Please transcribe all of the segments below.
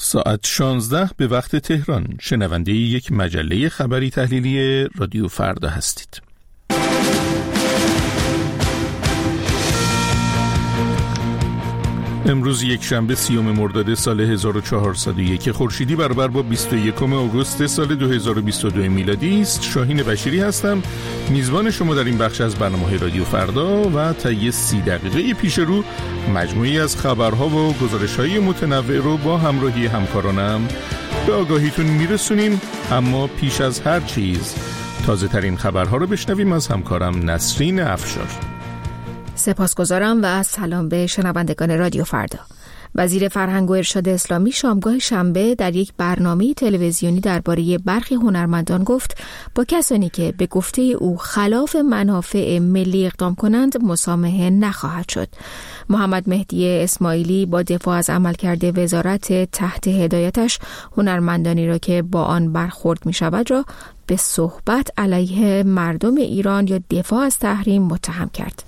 ساعت 16 به وقت تهران. شنونده یک مجله خبری تحلیلی رادیو فردا هستید. امروز یک شنبه 30 مرداد سال 1401 خورشیدی برابر با 21 آگوست سال 2022 میلادی است. شاهین بشیری هستم، میزبان شما در این بخش از برنامه رادیو فردا و طی 30 دقیقه پیش رو مجموعی از خبرها و گزارش‌های متنوع رو با همراهی همکارانم به آگاهیتون میرسونیم. اما پیش از هر چیز تازه ترین خبرها رو بشنویم از همکارم نسرین افشار. سپاسگزارم و سلام به شنوندگان رادیو فردا. وزیر فرهنگ و ارشاد اسلامی شامگاه شنبه در یک برنامه تلویزیونی درباره برخی هنرمندان گفت با کسانی که به گفته او خلاف منافع ملی اقدام کنند مسامحه نخواهد شد. محمد مهدی اسماعیلی با دفاع از عملکرد وزارت تحت هدایتش هنرمندانی را که با آن برخورد می شود را به صحبت علیه مردم ایران یا دفاع از تحریم متهم کرد.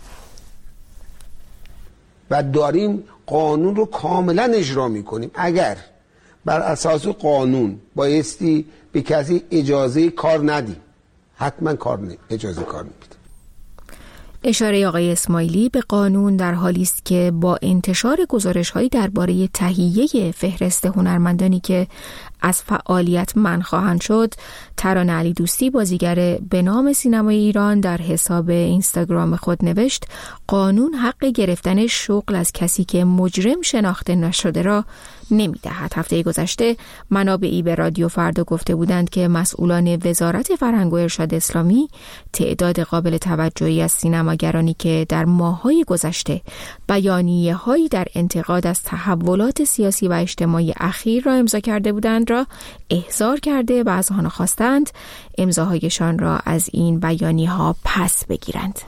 و داریم قانون رو کاملا اجرا میکنیم. اگر بر اساس قانون بایستی به کسی اجازه کار ندیم، حتما اجازه کار میدیم. اشاره آقای اسماعیلی به قانون در حالی است که با انتشار گزارش‌هایی درباره تهیه فهرست هنرمندانی که از فعالیت منع خواهند شد، ترانه علی دوستی بازیگر به نام سینمای ایران در حساب اینستاگرام خود نوشت قانون حق گرفتن شغل از کسی که مجرم شناخته نشده را نمی‌دهد. هفته گذشته منابعی به رادیو فردا گفته بودند که مسئولان وزارت فرهنگ و ارشاد اسلامی تعداد قابل توجهی از سینماگرانی که در ماه‌های گذشته بیانیه‌هایی در انتقاد از تحولات سیاسی و اجتماعی اخیر را امضا کرده بودند را احضار کرده و از آنها خواستند امضاهایشان را از این بیانیه‌ها پس بگیرند.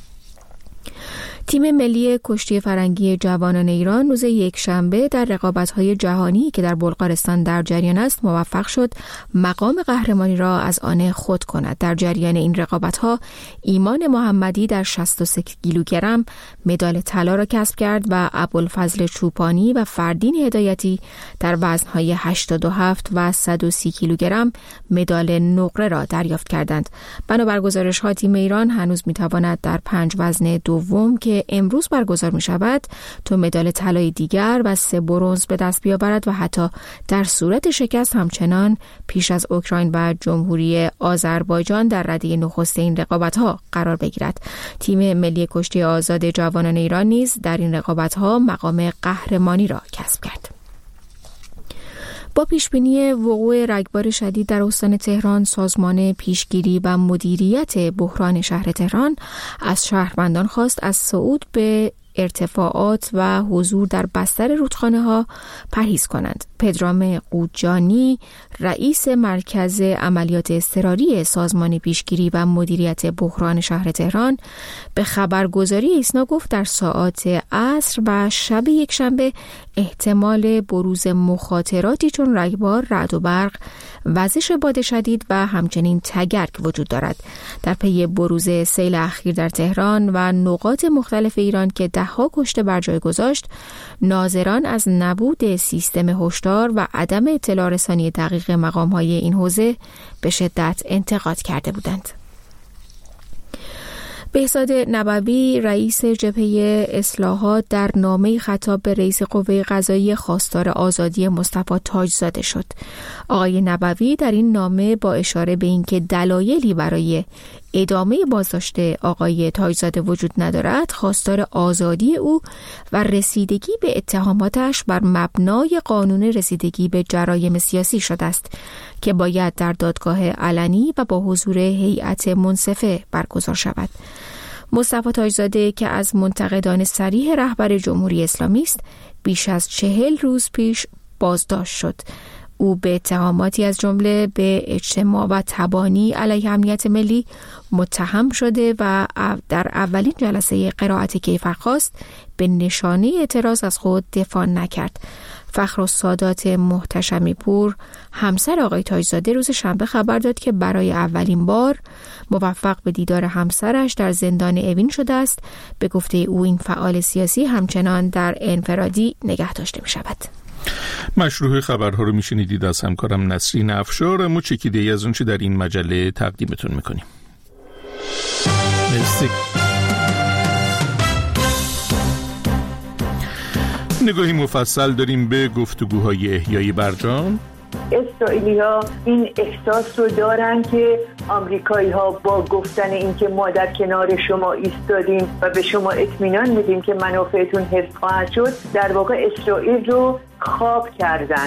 تیم ملی کشتی فرنگی جوانان ایران روز یکشنبه در رقابت‌های جهانی که در بلغارستان در جریان است موفق شد مقام قهرمانی را از آن خود کند. در جریان این رقابت‌ها ایمان محمدی در 63 کیلوگرم مدال طلا را کسب کرد و ابوالفضل چوپانی و فردین هدایتی در وزن‌های 87 و 130 کیلوگرم مدال نقره را دریافت کردند. بنابر گزارش‌ها تیم ایران هنوز می‌تواند در 5 وزن دوم که امروز برگزار می شود تو مدال طلای دیگر و 3 برنز به دست بیاورد و حتی در صورت شکست همچنان پیش از اوکراین و جمهوری آذربایجان در رده نخست این رقابت‌ها قرار بگیرد. تیم ملی کشتی آزاد جوانان ایران نیز در این رقابت‌ها مقام قهرمانی را کسب کرد. با پیشبینی وقوع رگبار شدید در استان تهران، سازمان پیشگیری و مدیریت بحران شهر تهران از شهروندان خواست از صعود به ارتفاعات و حضور در بستر رودخانه‌ها پرهیز کنند. پدرام قوجانی، رئیس مرکز عملیات اضطراری سازمان پیشگیری و مدیریت بحران شهر تهران به خبرگزاری ایسنا گفت در ساعات عصر و شب یکشنبه احتمال بروز مخاطراتی چون رگبار، رعد و برق، وزش باد شدید و همچنین تگرگ وجود دارد. در پی بروز سیل اخیر در تهران و نقاط مختلف ایران که ده‌ها کشته بر جای گذاشت، ناظران از نبود سیستم هشدار و عدم اطلاع رسانی دقیق مقام‌های این حوزه به شدت انتقاد کرده بودند. بهزاد نبوی، رئیس جبهه اصلاحات، در نامه‌ای خطاب به رئیس قوه قضاییه خواستار آزادی مصطفی تاجزاده شد. آقای نبوی در این نامه با اشاره به اینکه دلایلی برای ادامه بازداشت آقای تاجزاده وجود ندارد، خواستار آزادی او و رسیدگی به اتهاماتش بر مبنای قانون رسیدگی به جرایم سیاسی شده است که باید در دادگاه علنی و با حضور هیئت منصفه برگزار شود. مصطفی تاجزاده که از منتقدان صریح رهبر جمهوری اسلامی است، بیش از 40 روز پیش بازداشت شد. او به اتهاماتی از جمله به اجتماع و تبانی علیه امنیت ملی متهم شده و در اولین جلسه قرائت کیفرخواست به نشانه اعتراض از خود دفاع نکرد. فخرالسادات محتشمی پور، همسر آقای تاجزاده، روز شنبه خبر داد که برای اولین بار موفق به دیدار همسرش در زندان اوین شده است. به گفته او این فعال سیاسی همچنان در انفرادی نگه داشته می شود. مشروع خبرها رو میشنیدید از همکارم نسرین افشار. اما چکیده‌ای از اون چه در این مجله تقدیمتون میکنیم. مرسی. نگاهی مفصل داریم به گفتگوهای احیای برجام. اسرائیلی‌ها این احساس رو دارن که آمریکایی‌ها با گفتن اینکه ما در کنار شما ایستادیم و به شما اطمینان میدیم که منافعتون حفظ خواهد شد، در واقع اسرائیل رو خواب کردن.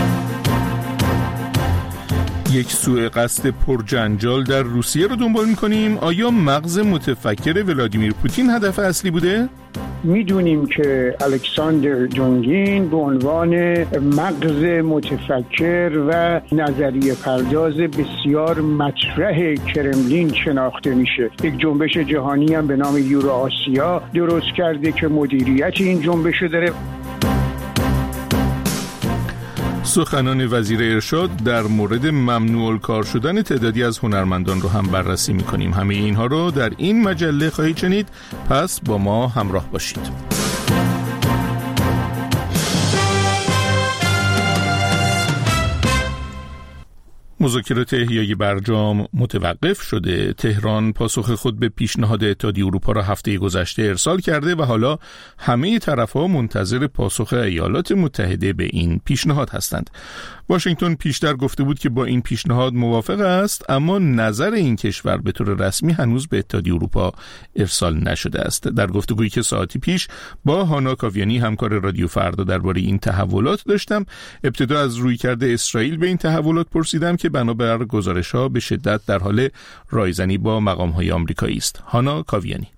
یک سوء قصد پرجنجال در روسیه رو دنبال می‌کنیم. آیا مغز متفکر ولادیمیر پوتین هدف اصلی بوده؟ میدونیم که الکساندر دونگین به عنوان مغز متفکر و نظریه پرداز بسیار مطرح کرملین شناخته میشه. یک جنبش جهانی هم به نام یورو آسیا درست کرده که مدیریت این جنبش داره. سخنان وزیر ارشاد در مورد ممنوع الکار شدن تعدادی از هنرمندان رو هم بررسی می‌کنیم. همه اینها رو در این مجله خواهید شنید، پس با ما همراه باشید. مذاکرات احیای برجام متوقف شده. تهران پاسخ خود به پیشنهاد اتحادیه اروپا را هفته گذشته ارسال کرده و حالا همه طرف‌ها منتظر پاسخ ایالات متحده به این پیشنهاد هستند. واشنگتن پیشتر گفته بود که با این پیشنهاد موافق است، اما نظر این کشور به طور رسمی هنوز به اتحادیه اروپا ارسال نشده است. در گفتگویی که ساعتی پیش با هانا کاویانی همکار رادیو فردا درباره این تحولات داشتم، ابتدا از رویکرد اسرائیل به این تحولات پرسیدم که بنابر گزارش‌ها به شدت در حال رایزنی با مقام‌های آمریکایی است. هانا کاویانی: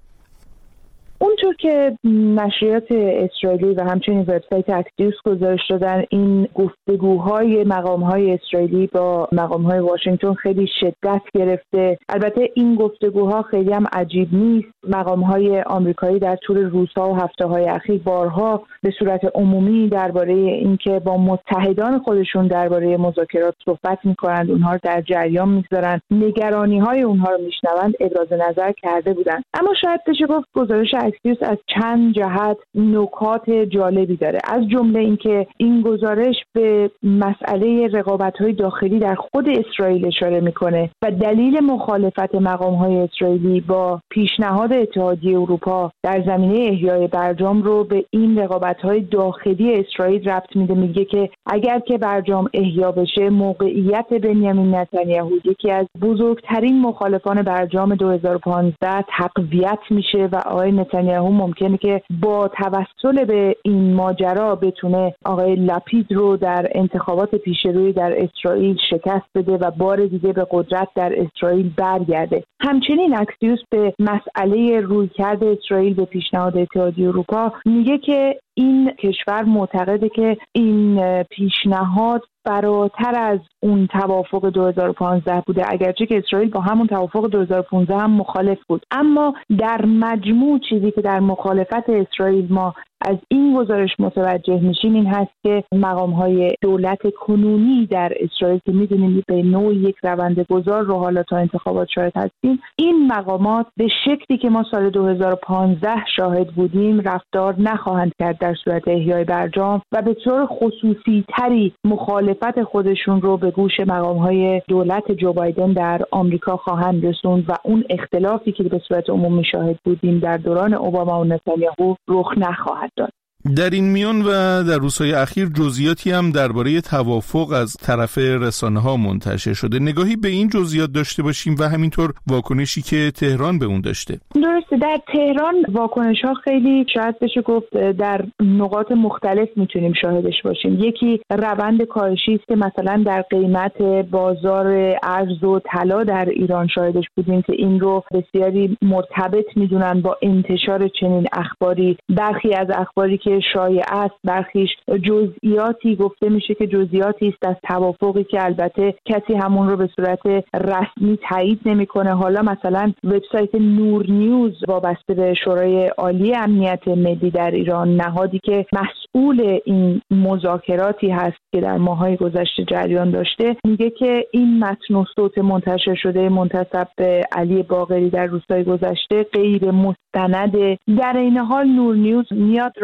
اونطور که نشریات اسرائیلی و همچنین وبسایت اکسیوس گزارش دادن، این گفتگوهای مقام‌های اسرائیلی با مقام‌های واشنگتن خیلی شدت گرفته. البته این گفتگوها خیلی هم عجیب نیست. مقام‌های آمریکایی در طول روزها و هفته‌های اخیر بارها به صورت عمومی درباره اینکه با متحدان خودشون درباره مذاکرات صحبت می‌کنند، اونها رو در جریان می‌گذارند، نگرانی‌های اونها رو می‌شنوند، ابراز نظر کرده بودند. اما شاید بشه گفت گزارش اکسیوس از چند جهت نکات جالبی داره. از جمله اینکه این گزارش به مسئله رقابت‌های داخلی در خود اسرائیل اشاره میکنه و دلیل مخالفت مقام‌های اسرائیلی با پیشنهاد اتحادیه اروپا در زمینه احیای برجام رو به این رقابت‌های داخلی اسرائیل ربط میده. میگه که اگر که برجام احیا بشه، موقعیت بنیامین نتانیاهو، یکی از بزرگترین مخالفان برجام 2015، تقویت میشه و آقای نتانیاهو ممکنه که با توسل به این ماجرا بتونه آقای لپید رو در انتخابات پیشروی در اسرائیل شکست بده و بار دیگه به قدرت در اسرائیل برگرده. همچنین اکسیوس به مسئله رویکرد اسرائیل به پیشنهاد اتحادیه اروپا میگه که این کشور معتقده که این پیشنهاد فراتر از اون توافق 2015 بوده، اگرچه که اسرائیل با همون توافق 2015 هم مخالف بود. اما در مجموع چیزی که در مخالفت اسرائیل ما از این گزارش متوجه میشیم این هست که مقام‌های دولت کنونی در اسرائیل که می‌دونیم به نوعی یک روندگذار رو حالا تا انتخابات شاهد هستیم، این مقامات به شکلی که ما سال 2015 شاهد بودیم رفتار نخواهند کرد در صورت احیای برجام و به طور خصوصی تری مخالفت خودشون رو به گوش مقام‌های دولت جو بایدن در آمریکا خواهند رسوند و اون اختلافی که به صورت عمومی شاهد بودیم در دوران اوباما و نتانیاهو رخ نخواهد داد. در این میان و در روزهای اخیر جزئیاتی هم درباره توافق از طرف رسانه‌ها منتشر شده. نگاهی به این جزئیات داشته باشیم و همینطور واکنشی که تهران به اون داشته. درسته، در تهران واکنش‌ها خیلی شاید بشه گفت در نقاط مختلف میتونیم شاهدش باشیم. یکی روند کاهشی است که مثلا در قیمت بازار ارز و طلا در ایران شاهدش بودیم که این رو بسیاری مرتبط میدونن با انتشار چنین اخباری. برخی از اخباری که شایع است، برخیش جزئیاتی گفته میشه که جزئیاتی است از توافقی که البته کسی همون رو به صورت رسمی تایید نمیکنه. حالا مثلا وبسایت نور نیوز وابسته به شورای عالی امنیت ملی در ایران، نهادی که مسئول این مذاکراتی هست که در ماه‌های گذشته جریان داشته، میگه که این متن و صوت منتشر شده منتسب به علی باقری در روزهای گذشته غیر مستنده. در این حال نور نیوز میاد راجع به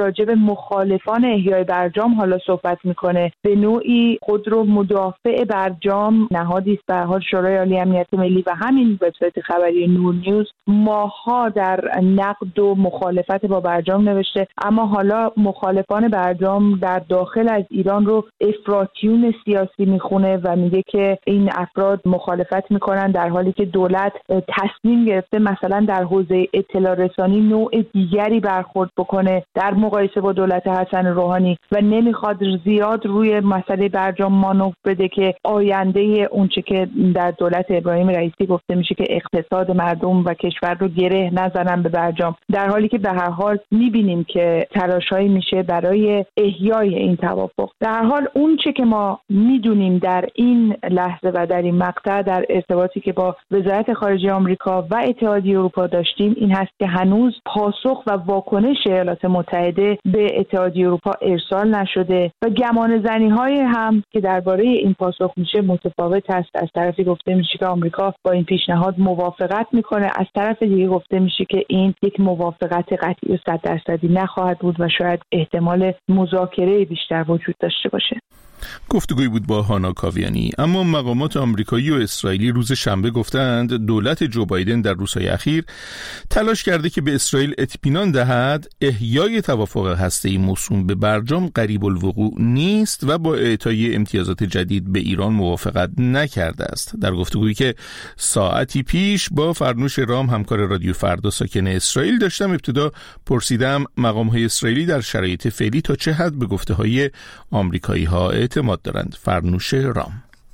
مخالفان احیای برجام حالا صحبت میکنه، به نوعی خود رو مدافع برجام نهادی است. به هر حال شورای عالی امنیت ملی و همین وبسایت خبری نور نیوز ماها در نقد و مخالفت با برجام نوشته، اما حالا مخالفان برجام در داخل از ایران رو افراطیون سیاسی میخونه و میگه که این افراد مخالفت میکنن در حالی که دولت تصمیم گرفته مثلا در حوزه اطلاع رسانی نوع دیگری برخورد بکنه در مقایسه با دولت حسن روحانی و نمیخواد زیاد روی مسئله برجام مانور بده که آینده اونچه که در دولت ابراهیم رئیسی گفته میشه که اقتصاد مردم و کشور رو گره نزنن به برجام، در حالی که به هر حال میبینیم که تلاشایی میشه برای احیای این توافق. در هر حال اونچه که ما میدونیم در این لحظه و در این مقطع در ارتباطی که با وزارت خارجه آمریکا و اتحادیه اروپا داشتیم این هست که هنوز پاسخ و واکنش ایالات متحده به اتحادیه اروپا ارسال نشده و گمانه‌زنی‌های هم که درباره این پاسخ میشه متفاوت است. از طرفی گفته میشه که آمریکا با این پیشنهاد موافقت میکنه، از طرف دیگه گفته میشه که این یک موافقت قطعی و 100% نخواهد بود و شاید احتمال مذاکره بیشتر وجود داشته باشه. گفتگویی بود با هانا کاویانی. اما مقامات آمریکایی و اسرائیلی روز شنبه گفتند دولت جو بایدن در روزهای اخیر تلاش کرده که به اسرائیل اطمینان دهد احیای توافق هسته‌ای موسوم به برجام قریب الوقوع نیست و با اعطای امتیازات جدید به ایران موافقت نکرده است. در گفتگویی که ساعتی پیش با فرنوش رام همکار رادیو فردا ساکن اسرائیل داشتم، ابتدا پرسیدم مقام‌های اسرائیلی در شرایط فعلی تا چه حد به گفته‌های آمریکایی‌ها اعتماد دارند. فرنوش رام: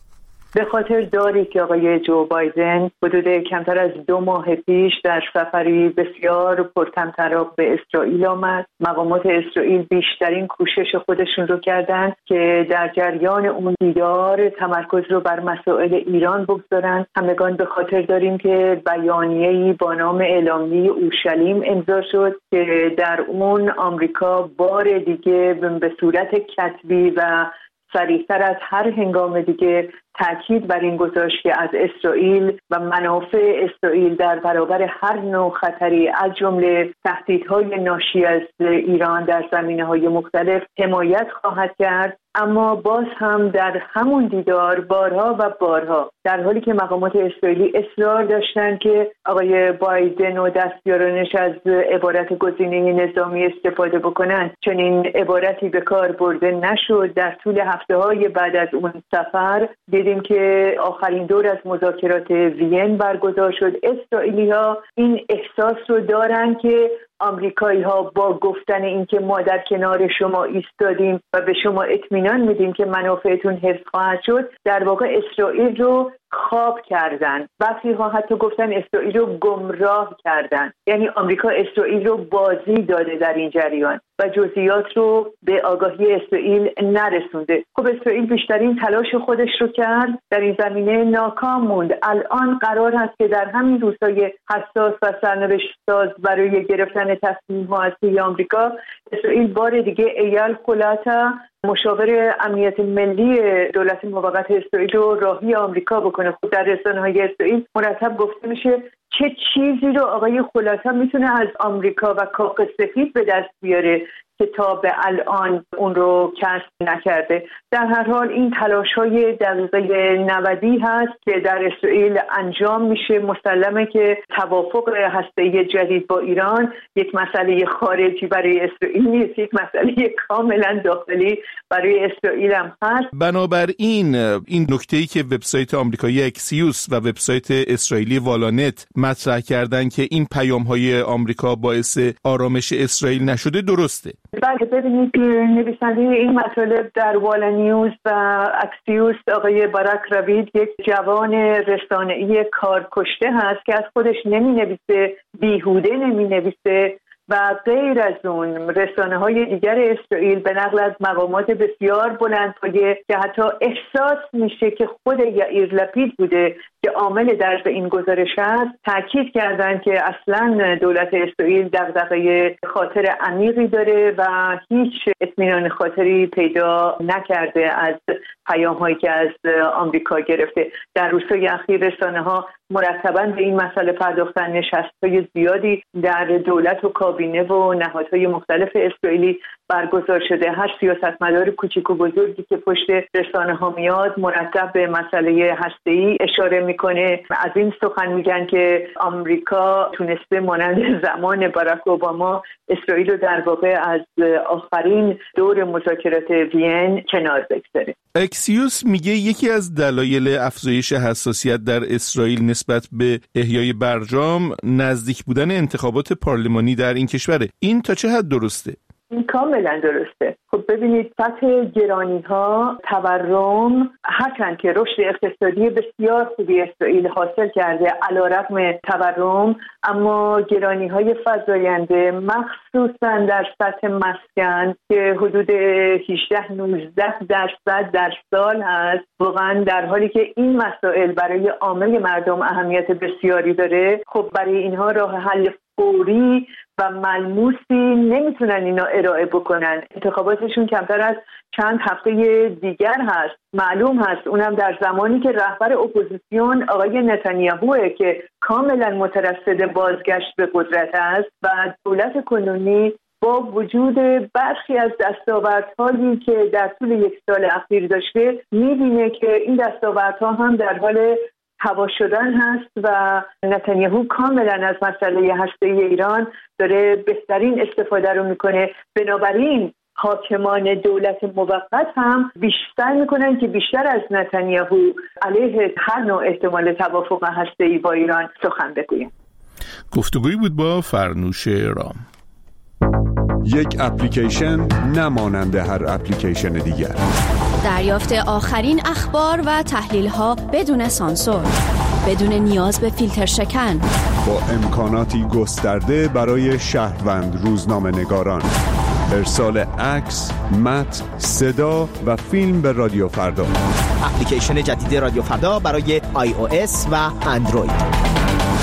به خاطر داری که آقای جو بایدن حدود کمتر از 2 ماه پیش در سفری بسیار پرطمطراق به اسرائیل آمد، مقامات اسرائیل بیشترین کوشش خودشون رو کردن که در جریان اون دیدار تمرکز رو بر مسائل ایران بگذارن. همگان به خاطر داریم که بیانیه‌ای با نام اعلامیه اورشلیم امضا شد که در اون آمریکا بار دیگه به صورت کتبی و صریح‌تر از هر هنگام دیگه تأکید بر این گذاشت که از اسرائیل و منافع اسرائیل در برابر هر نوع خطری از جمله تهدیدهای ناشی از ایران در زمینه‌های مختلف حمایت خواهد کرد. اما باز هم در همون دیدار بارها و بارها در حالی که مقامات اسرائیلی اصرار داشتن که آقای بایدن و دستیارانش از عبارت گزینه نظامی استفاده بکنن، چنین عبارتی به کار برده نشد. در طول هفته‌های بعد از اون سفر دیدیم که آخرین دور از مذاکرات وین برگزار شد. اسرائیلی‌ها این احساس رو دارن که آمریکایی‌ها با گفتن اینکه ما در کنار شما ایستادیم و به شما اطمینان میدیم که منافعتون حفظ خواهد شد، در واقع اسرائیل رو خواب کردن. بعضی‌ها حتی گفتن اسرائیل رو گمراه کردن، یعنی آمریکا اسرائیل رو بازی داده در این جریان و جزئیات رو به آگاهی اسرائیل نرسونده. خب اسرائیل بیشترین تلاش خودش رو کرد، در این زمینه ناکام موند. الان قرار هست که در همین روزهای حساس و سرنوشت ساز برای گرفتن تصمیم‌ها از سوی آمریکا، اسرائیل بار دیگه ایال خولاتا مشاور امنیت ملی دولت موقت اسرائیل رو راهی آمریکا بکنه. خود در رسانه‌های اسرائیل مرتب گفته میشه چه چیزی رو آقای خلاصه میتونه از آمریکا و کاخ سفید به دست بیاره که تا به الان اون رو کسب نکرده. در هر حال این تلاش‌های دقیقه 90 هست که در اسرائیل انجام میشه. مسلمه که توافق هسته‌ای جدید با ایران یک مسئله خارجی برای اسرائیل نیست، یک مسئله کاملا داخلی برای اسرائیل هم هست. بنابراین این نکته‌ای که وبسایت آمریکایی اکسیوس و وبسایت اسرائیلی والانت مطرح کردن که این پیام‌های آمریکا باعث آرامش اسرائیل نشده درسته. بله، ببینید نویسنده این مطالب در والانیوز و اکسیوس آقای باراک راوید یک جوان رسانه‌ای کارکشته هست که از خودش نمی‌نویسه، بیهوده نمی‌نویسه و غیر از اون رسانه‌های دیگر اسرائیل به نقل از مقامات بسیار بلندپایه که حتی احساس میشه که خود یائیر لپید بوده که عامل درز این گزارش است، تاکید کردند که اصلاً دولت اسرائیل دغدغه خاطر عمیقی داره و هیچ اطمینان خاطری پیدا نکرده از پیام‌هایی که از آمریکا گرفته. در روزهای اخیر رسانه‌ها مرتباً به این مسئله پرداختن، نشست‌های زیادی در دولت و کابینه و نهادهای مختلف اسرائیلی برگزار شده. هر سیاستمدار کوچیک و بزرگی که پشت رسانه‌ها میاد مرتب به مسئله هسته‌ای اشاره میکنه. از این سخن میگن که آمریکا تونسته مانند زمان باراک اوباما اسرائیل رو در واقع از آخرین دور مذاکرات وین کنار بگذاره. اکسیوس میگه یکی از دلایل افزایش حساسیت در اسرائیل نسبت به احیای برجام نزدیک بودن انتخابات پارلمانی در این کشوره. این تا چه حد درسته؟ این کاملا درسته. خب ببینید سطح گرانی‌ها، تورم، هرچند که رشد اقتصادی بسیار خوبی اسرائیل حاصل کرده علیرغم تورم، اما گرانی‌های فزاینده مخصوصاً در سطح مسکن که حدود 18-19% در سال هست، واقعاً در حالی که این مسائل برای عامه مردم اهمیت بسیاری داره، خب برای اینها راه حل فوری و ملموسی نمیتونن اینا ارائه بکنن. انتخاباتشون کمتر از چند هفته دیگر هست. معلوم هست اونم در زمانی که رهبر اپوزیسیون آقای نتانیاهوه که کاملا مترصد بازگشت به قدرت است و دولت کنونی با وجود برخی از دستاوردهایی که در طول یک سال اخیر داشته میبینه که این دستاوردها هم در حال هوا شدن هست و نتانیاهو کاملا از مسئله هسته‌ای ایران داره بهترین استفاده رو میکنه. بنابراین حاکمان دولت موقت هم بیشتر میکنن که بیشتر از نتانیاهو علیه هر نوع احتمال توافق هسته‌ای با ایران سخن بگوین. گفتگویی بود با فرنوش رام. یک اپلیکیشن نمانند هر اپلیکیشن دیگر. دریافت آخرین اخبار و تحلیل‌ها بدون سانسور، بدون نیاز به فیلتر شکن، با امکاناتی گسترده برای شهروند روزنامه‌نگاران. ارسال عکس، متن، صدا و فیلم به رادیو فردا. اپلیکیشن جدید رادیو فردا برای iOS و اندروید.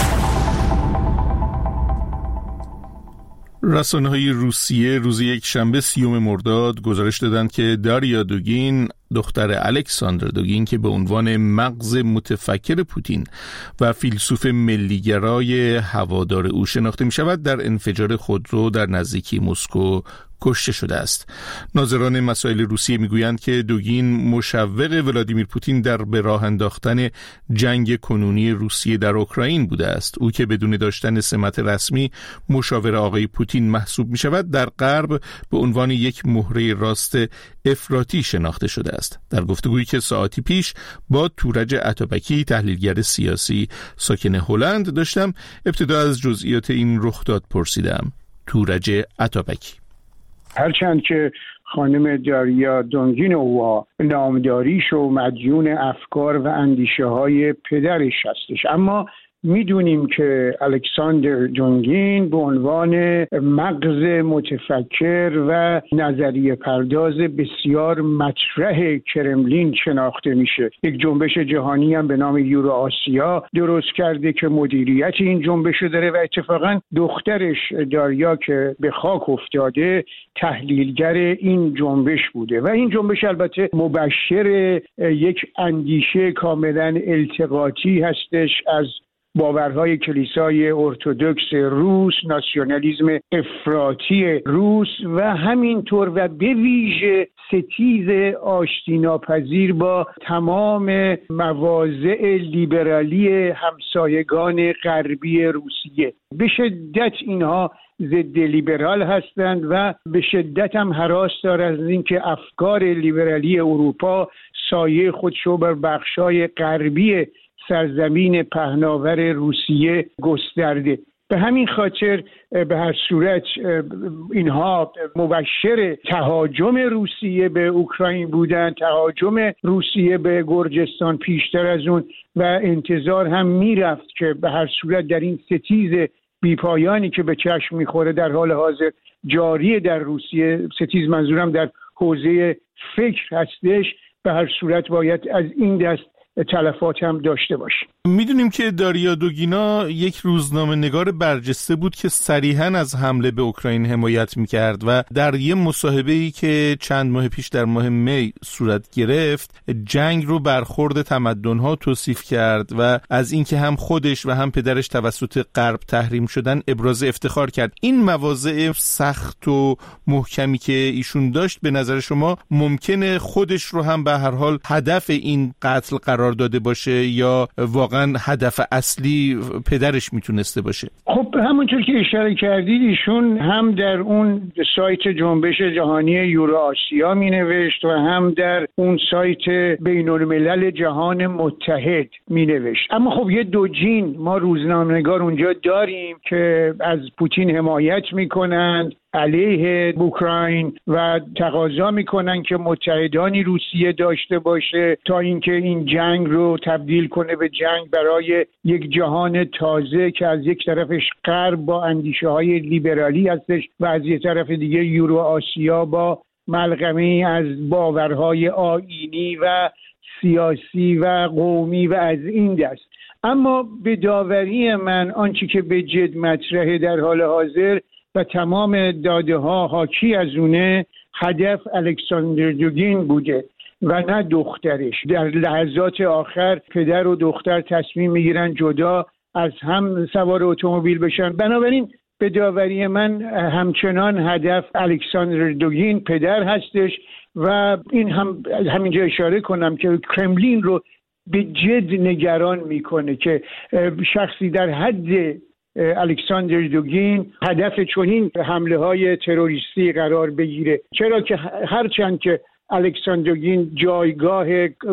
رسانه‌های روسیه روز یک شنبه 30 مرداد گزارش دادند که داریا دوگین، دختر الکساندر دوگین که به عنوان مغز متفکر پوتین و فیلسوف ملیگرای هوادار او شناخته می شود، در انفجار خودرو در نزدیکی مسکو کشته شده است. ناظران مسائل روسیه میگویند که دوگین مشوق ولادیمیر پوتین در به راه انداختن جنگ کنونی روسیه در اوکراین بوده است. او که بدون داشتن سمت رسمی مشاور آقای پوتین محسوب می شود، در غرب به عنوان یک مهره راست افراطی شناخته شده است. در گفتگویی که ساعتی پیش با تورج اتابکی، تحلیلگر سیاسی ساکن هلند داشتم، ابتدا از جزئیات این رخداد پرسیدم. تورج اتابکی: هرچند که خانم داریا دونگینووا نامداریش و مدیون افکار و اندیشه های پدرش هستش، اما میدونیم که الکساندر دونگین به عنوان مغز متفکر و نظریه پرداز بسیار مطرح کرملین شناخته میشه. یک جنبش جهانی هم به نام یورو آسیا درست کرده که مدیریت این جنبش رو داره و اتفاقا دخترش داریا که به خاک افتاده تحلیلگر این جنبش بوده و این جنبش البته مبشر یک اندیشه کاملا التقاطی هستش از باورهای کلیسای ارتدوکس روس، ناسیونالیسم افراطی روس و همینطور و به ویژه ستیز آشتی ناپذیر با تمام مواضع لیبرالی همسایگان غربی روسیه. به شدت اینها ضد لیبرال هستند و به شدت هم هراس دارند از اینکه افکار لیبرالی اروپا سایه خودشو بر بخشای غربی سرزمین پهناور روسیه گسترده. به همین خاطر به هر صورت اینها مبشر تهاجم روسیه به اوکراین بودند، تهاجم روسیه به گرجستان پیشتر از اون، و انتظار هم میرفت که به هر صورت در این ستیز بیپایانی که به چشم میخوره در حال حاضر جاری در روسیه، ستیز منظورم در حوزه فکر هستش، به هر صورت باید از این دست تلفات هم داشته باشیم. میدونیم که داریا دوگینا یک روزنامه نگار برجسته بود که صریحاً از حمله به اوکراین حمایت میکرد و در یه مصاحبه‌ای که چند ماه پیش در ماه می صورت گرفت جنگ رو برخورد تمدن‌ها توصیف کرد و از اینکه هم خودش و هم پدرش توسط غرب تحریم شدن ابراز افتخار کرد. این مواضع سخت و محکمی که ایشون داشت به نظر شما ممکنه خودش رو هم به هر حال هدف این قتل قرار داده باشه یا واقعا هدف اصلی پدرش میتونسته باشه؟ خب همونطور که اشاره کردید ایشون هم در اون سایت جنبش جهانی یورو آسیا مینوشت و هم در اون سایت بین الملل جهان متحد مینوشت. اما خب یه دوجین ما روزنامه‌نگار اونجا داریم که از پوتین حمایت میکنند علیه اوکراین و تقاضا میکنن که متحدانی روسیه داشته باشه تا اینکه این جنگ رو تبدیل کنه به جنگ برای یک جهان تازه که از یک طرفش غرب با اندیشه های لیبرالی هستش و از یک طرف دیگه یورو آسیا با ملغمه‌ای از باورهای آیینی و سیاسی و قومی و از این دست. اما به داوری من آنچه که به جد مطرحه در حال حاضر و تمام داده ها حاکی از اونه هدف الکساندر دوگین بوده و نه دخترش. در لحظات آخر پدر و دختر تصمیم میگیرن جدا از هم سوار اتومبیل بشن. بنابراین به داوری من همچنان هدف الکساندر دوگین پدر هستش و این همینجا اشاره کنم که کرملین رو به جد نگران میکنه که شخصی در حد الکساندر دوگین هدف چنین حمله های تروریستی قرار بگیره. چرا که هرچند که الکساندر دوگین جایگاه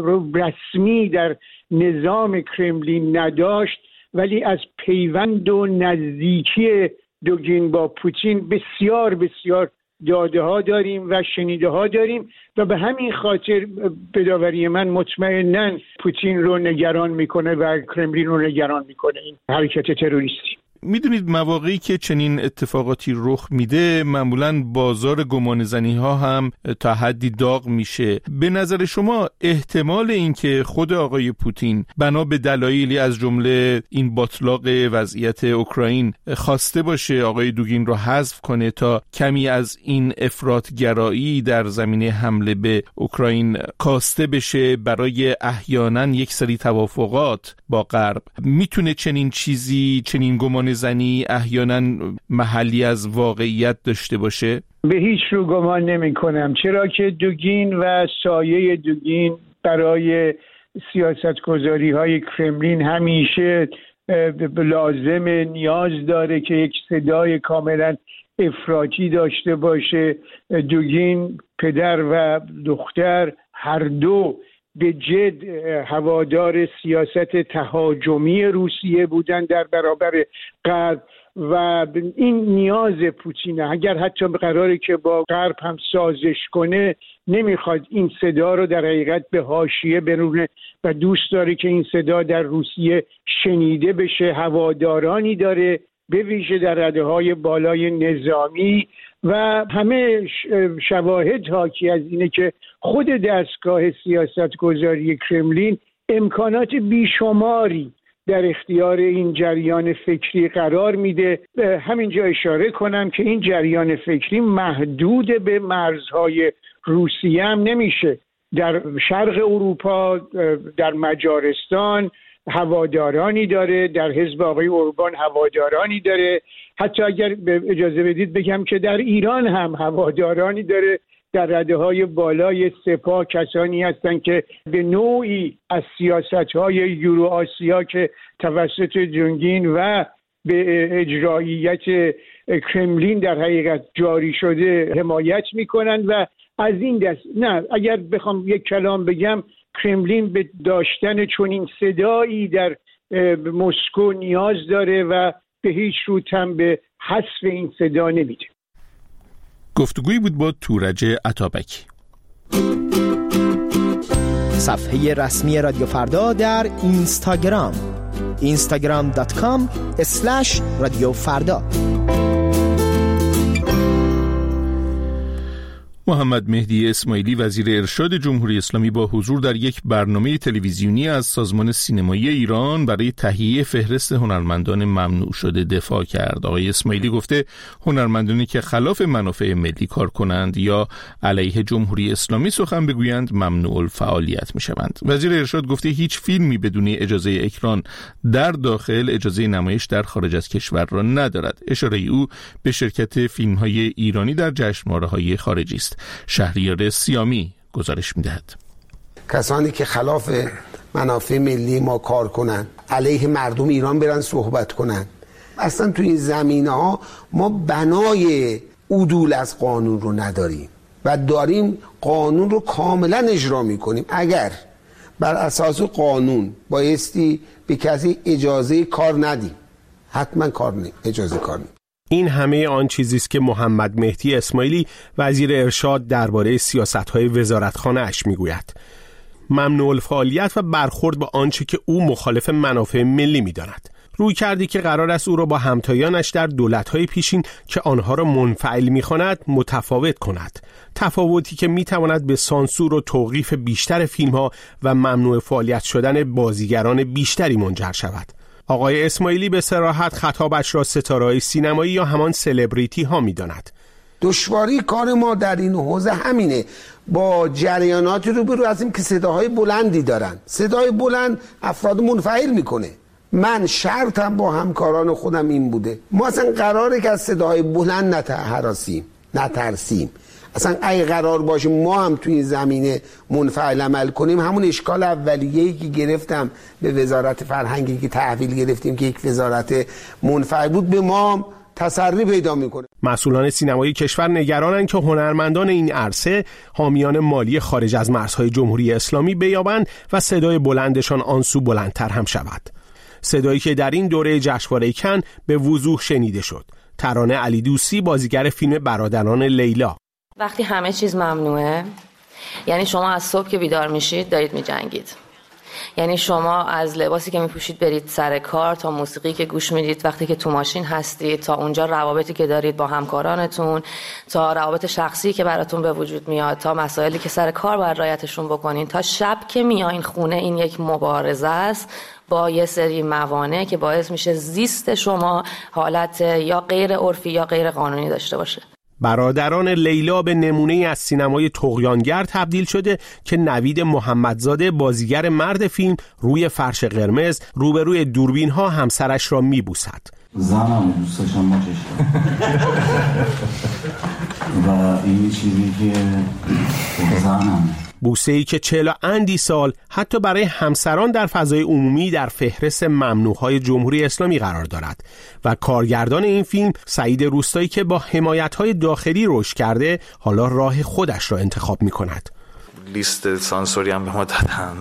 رسمی در نظام کرملین نداشت ولی از پیوند و نزدیکی دوگین با پوتین بسیار بسیار داده ها داریم و شنیده ها داریم و به همین خاطر به داوری من مطمئناً پوتین رو نگران میکنه و کرملین رو نگران میکنه این حرکت تروریستی. میدونید مواقعی که چنین اتفاقاتی رخ میده معمولاً بازار گمانه‌زنی ها هم تا حدی داغ میشه. به نظر شما احتمال اینکه خود آقای پوتین بنا به دلایلی از جمله این باطلاق وضعیت اوکراین خواسته باشه آقای دوگین رو حذف کنه تا کمی از این افراط‌گرایی در زمینه حمله به اوکراین کاسته بشه برای احیانا یک سری توافقات با غرب، میتونه چنین چیزی، چنین گمانه‌زنی احیانا محلی از واقعیت داشته باشه؟ به هیچ رو گمان نمی کنم، چرا که دوگین و سایه دوگین برای سیاستگذاری های کرملین همیشه لازم نیاز داره که یک صدای کاملا افراطی داشته باشه. دوگین پدر و دختر هر دو به جد هوادار سیاست تهاجمی روسیه بودن در برابر غرب و این نیاز پوتینه. اگر حتی قراره که با غرب هم سازش کنه نمیخواد این صدا رو در حقیقت به حاشیه برونه و دوست داره که این صدا در روسیه شنیده بشه. هوادارانی داره به ویژه در رده‌های بالای نظامی و همه شواهد حاکی از اینه که خود دستگاه سیاستگذاری کرملین امکانات بیشماری در اختیار این جریان فکری قرار میده. همینجا اشاره کنم که این جریان فکری محدود به مرزهای روسیه هم نمیشه. در شرق اروپا، در مجارستان هوادارانی داره، در حزب آقای اوربان هوادارانی داره، حتی اگر اجازه بدید بگم که در ایران هم هوادارانی داره. در رده‌های بالای سپاه کسانی هستند که به نوعی از سیاست‌های یورو آسیا که توسط دوگین و به اجراییت کرملین در حقیقت جاری شده حمایت می‌کنند و از این دست نه، اگر بخوام یک کلام بگم کرملین به داشتن چنین صدایی در مسکو نیاز داره و به هیچ روت هم به حذف این صدا نمیده. گفتگویی بود با تورج عطابکی. صفحه رسمی رادیو فردا در اینستاگرام instagram.com/رادیو فردا. محمد مهدی اسماعیلی وزیر ارشاد جمهوری اسلامی با حضور در یک برنامه تلویزیونی از سازمان سینمایی ایران برای تهیه فهرست هنرمندان ممنوع شده دفاع کرد. آقای اسماعیلی گفته هنرمندانی که خلاف منافع ملی کار کنند یا علیه جمهوری اسلامی سخن بگویند ممنوع الفعالیت میشوند. وزیر ارشاد گفته هیچ فیلمی بدون اجازه اکران در داخل اجازه نمایش در خارج از کشور را ندارد. اشاره او به شرکت فیلم‌های ایرانی در جشنواره‌های خارجی است. شهریار سیامی گزارش می‌دهد. کسانی که خلاف منافع ملی ما کار کنن، علیه مردم ایران برن صحبت کنن، اصلا توی این زمینه‌ها ما بنای عدول از قانون رو نداریم و داریم قانون رو کاملا اجرا می‌کنیم. اگر بر اساس قانون بایستی به کسی اجازه کار ندیم، حتما اجازه کار ندیم. این همه آن چیزی است که محمد مهدی اسماعیلی وزیر ارشاد درباره سیاست‌های وزارتخانه اش میگوید. ممنوع الفعالیت و برخورد با آنچه که او مخالف منافع ملی می‌داند. روی کردی که قرار است او را با همتایانش در دولت‌های پیشین که آنها را منفعل می‌خواند متفاوت کند. تفاوتی که می‌تواند به سانسور و توقیف بیشتر فیلم‌ها و ممنوع فعالیت شدن بازیگران بیشتری منجر شود. آقای اسماعیلی به صراحت خطابش را ستاره‌های سینمایی یا همان سلبریتی ها می‌داند. دشواری کار ما در این حوزه همینه، با جریاناتی روبرو هستیم که صداهای بلندی دارن. صدای بلند افراد منفعل میکنه. من شرطم با همکاران خودم این بوده، ما اصلا قراره که از صداهای بلند نترسیم. اصلا اگه قرار باشه ما هم توی این زمینه منفعل عمل کنیم، همون اشکال اولیه‌ای که گرفتم به وزارت فرهنگی که تحویل گرفتیم که یک وزارت منفعل بود به ما تسری پیدا میکنه. مسئولان سینمایی کشور نگرانند که هنرمندان این عرصه حامیان مالی خارج از مرزهای جمهوری اسلامی بیابند و صدای بلندشان آنسو بلندتر هم شود. صدایی که در این دوره جشنواره کن به وضوح شنیده شد. ترانه علی دوستی، بازیگر فیلم برادران لیلا. وقتی همه چیز ممنوعه، یعنی شما از صبح که بیدار میشید دارید میجنگید. یعنی شما از لباسی که میپوشید برید سر کار، تا موسیقی که گوش میدید وقتی که تو ماشین هستید، تا اونجا روابطی که دارید با همکارانتون، تا روابط شخصی که براتون به وجود میاد، تا مسائلی که سر کار باید رعایتشون بکنین، تا شب که میایین خونه، این یک مبارزه است با یه سری موانع که باعث میشه زیست شما حالت یا غیر عرفی یا غیر قانونی داشته باشه. برادران لیلا به نمونه از سینمای طغیانگر تبدیل شده که نوید محمدزاده، بازیگر مرد فیلم، روی فرش قرمز روبروی دوربین ها همسرش را میبوسد. زنم دوست داشتم ماچش و این چیزی که زنم بوسه‌ای که 40 اندی سال حتی برای همسران در فضای عمومی در فهرست ممنوعهای جمهوری اسلامی قرار دارد و کارگردان این فیلم سعید روستایی که با حمایت‌های داخلی رشد کرده حالا راه خودش را انتخاب می‌کند. لیست سانسوری هم به ما دادن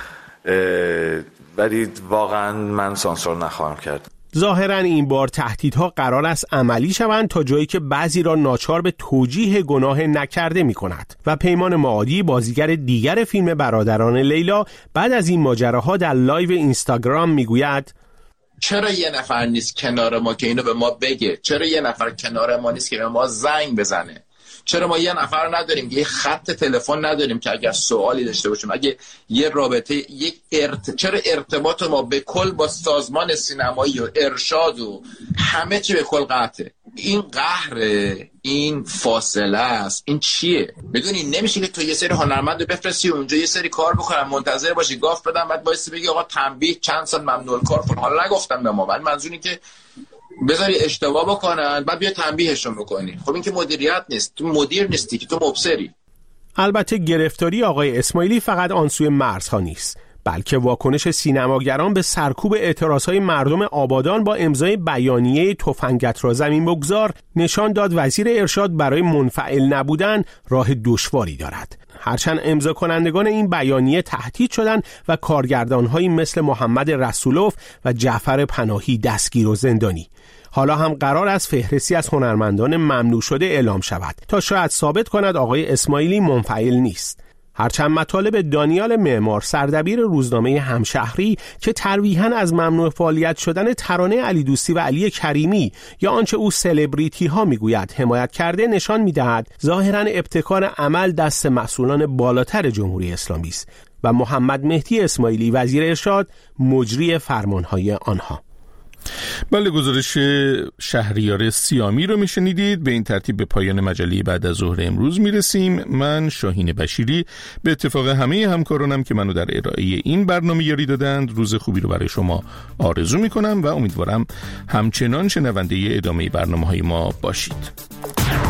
ولی واقعا من سانسور نخواهم کرد. ظاهراً این بار تهدیدها قرار است عملی شوند تا جایی که بعضی را ناچار به توجیه گناه نکرده می کند و پیمان معادی، بازیگر دیگر فیلم برادران لیلا، بعد از این ماجراها در لایو اینستاگرام می گوید چرا یه نفر نیست کنار ما که اینو به ما بگه؟ چرا یه نفر کنار ما نیست که به ما زنگ بزنه؟ چرا ما یه نفر نداریم، یه خط تلفن نداریم که اگر سوالی داشته باشیم، اگه یه رابطه، چرا ارتباط ما به کل با سازمان سینمایی و ارشاد و همه چی به کل قطعه؟ این قهر، این فاصله است، این چیه؟ بدونی نمیشه که تو یه سری هنرمند بفرستی اونجا یه سری کار بکنن، منتظر باشی گاف بدن، بعد وایسی بگی آقا تنبیه چند سال ممنوع کار فلان. حالا نگفتم به ما، ولی منظوری که بذاری اشتباه بکنن بعد بیا تنبیهشون بکنی. خب این که مدیریت نیست، تو مدیر نیستی که تو مبصری. البته گرفتاری آقای اسماعیلی فقط آن سوی مرزها نیست، بلکه واکنش سینماگران به سرکوب اعتراضهای مردم آبادان با امضای بیانیه تفنگت را زمین بگذار نشان داد وزیر ارشاد برای منفعل نبودن راه دشواری دارد. هرچند امضا کنندگان این بیانیه تهدید شدند و کارگردان‌هایی مثل محمد رسولوف و جعفر پناهی دستگیر و زندانی. حالا هم قرار است فهرستی از هنرمندان ممنوع شده اعلام شود تا شاید ثابت کند آقای اسماعیلی منفعل نیست. هرچند مطالب دانیال معمار سردبیر روزنامه همشهری که تلویحاً از ممنوع فعالیت شدن ترانه علی دوستی و علی کریمی یا آنچه او سلبریتی ها میگوید حمایت کرده، نشان میدهد ظاهراً ابتکار عمل دست مسئولان بالاتر جمهوری اسلامی است و محمد مهدی اسماعیلی وزیر ارشاد مجری فرمانهای آنها. بله، گزارش شهریار سیامی رو میشنیدید. به این ترتیب به پایان مجله بعد از ظهر امروز میرسیم. من شاهین بشیری به اتفاق همه همکارانم که منو در ارائه این برنامه یاری دادند روز خوبی رو برای شما آرزو میکنم و امیدوارم همچنان شنونده ادامه برنامه‌های ما باشید.